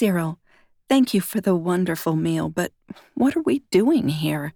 Cyril, thank you for the wonderful meal, but what are we doing here?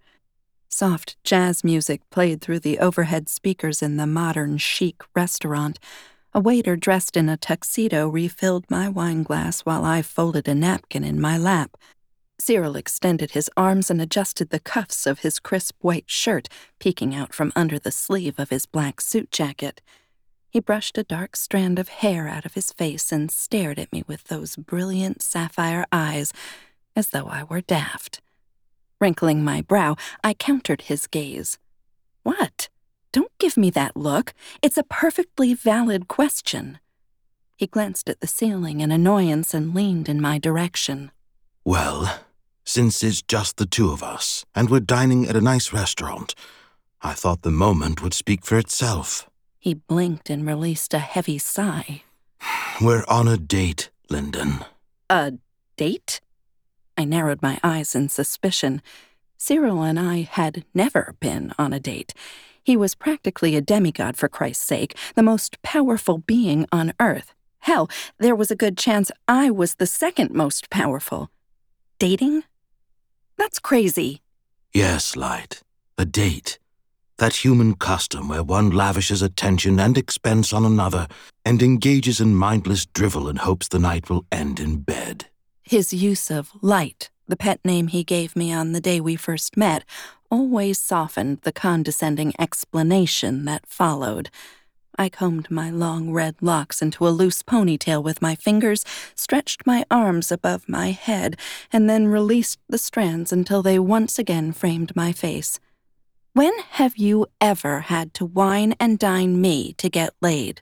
Soft jazz music played through the overhead speakers in the modern chic restaurant. A waiter dressed in a tuxedo refilled my wine glass while I folded a napkin in my lap. Cyril extended his arms and adjusted the cuffs of his crisp white shirt, peeking out from under the sleeve of his black suit jacket. He brushed a dark strand of hair out of his face and stared at me with those brilliant sapphire eyes, as though I were daft. Wrinkling my brow, I countered his gaze. What? Don't give me that look. It's a perfectly valid question. He glanced at the ceiling in annoyance and leaned in my direction. Well, since it's just the two of us, and we're dining at a nice restaurant, I thought the moment would speak for itself. He blinked and released a heavy sigh. We're on a date, Lyndon. A date? I narrowed my eyes in suspicion. Cyril and I had never been on a date. He was practically a demigod, for Christ's sake, the most powerful being on Earth. Hell, there was a good chance I was the second most powerful. Dating? That's crazy. Yes, Light. A date. That human custom where one lavishes attention and expense on another and engages in mindless drivel in hopes the night will end in bed. His use of Light, the pet name he gave me on the day we first met, always softened the condescending explanation that followed. I combed my long red locks into a loose ponytail with my fingers, stretched my arms above my head, and then released the strands until they once again framed my face. When have you ever had to wine and dine me to get laid?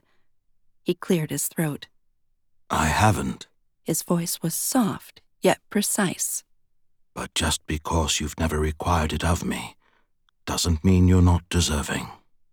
He cleared his throat. I haven't. His voice was soft, yet precise. But just because you've never required it of me, doesn't mean you're not deserving.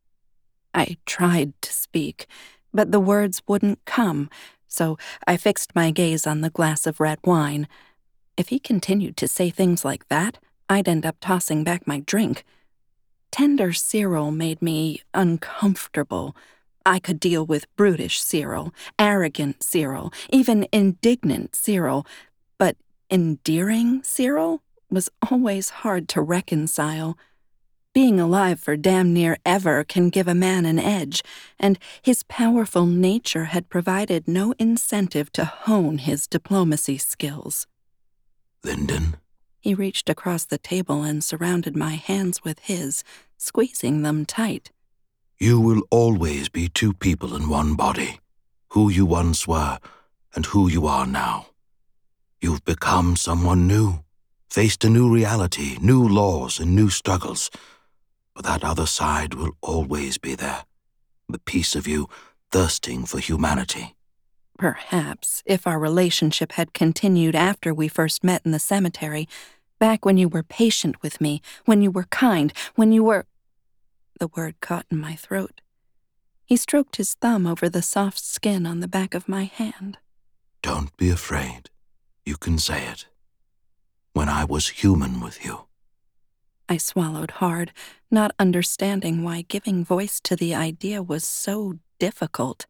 I tried to speak, but the words wouldn't come, so I fixed my gaze on the glass of red wine. If he continued to say things like that, I'd end up tossing back my drink. Tender Cyril made me uncomfortable. I could deal with brutish Cyril, arrogant Cyril, even indignant Cyril, but endearing Cyril was always hard to reconcile. Being alive for damn near ever can give a man an edge, and his powerful nature had provided no incentive to hone his diplomacy skills. Lyndon? He reached across the table and surrounded my hands with his, squeezing them tight. You will always be two people in one body, who you once were and who you are now. You've become someone new, faced a new reality, new laws and new struggles. But that other side will always be there, the piece of you thirsting for humanity. Perhaps if our relationship had continued after we first met in the cemetery, back when you were patient with me, when you were kind, when you were... The word caught in my throat. He stroked his thumb over the soft skin on the back of my hand. Don't be afraid. You can say it. When I was human with you. I swallowed hard, not understanding why giving voice to the idea was so difficult.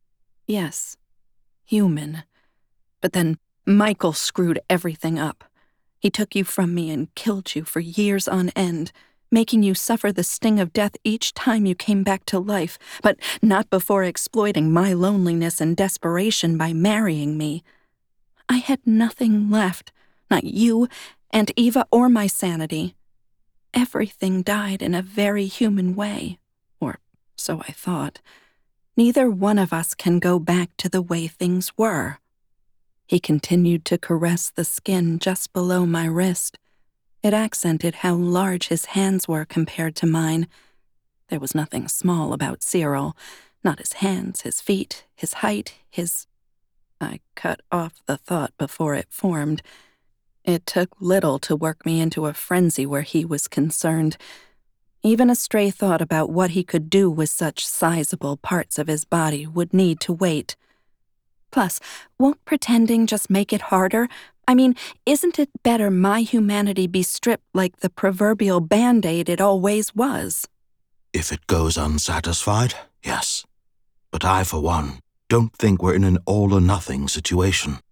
Yes, human. But then Michael screwed everything up. He took you from me and killed you for years on end, making you suffer the sting of death each time you came back to life, but not before exploiting my loneliness and desperation by marrying me. I had nothing left, not you, Aunt Eva, or my sanity. Everything died in a very human way, or so I thought. Neither one of us can go back to the way things were. He continued to caress the skin just below my wrist. It accented how large his hands were compared to mine. There was nothing small about Cyril, not his hands, his feet, his height, his... I cut off the thought before it formed. It took little to work me into a frenzy where he was concerned. Even a stray thought about what he could do with such sizable parts of his body would need to wait. Plus, won't pretending just make it harder? I mean, isn't it better my humanity be stripped like the proverbial Band-Aid it always was? If it goes unsatisfied, yes. But I, for one, don't think we're in an all-or-nothing situation.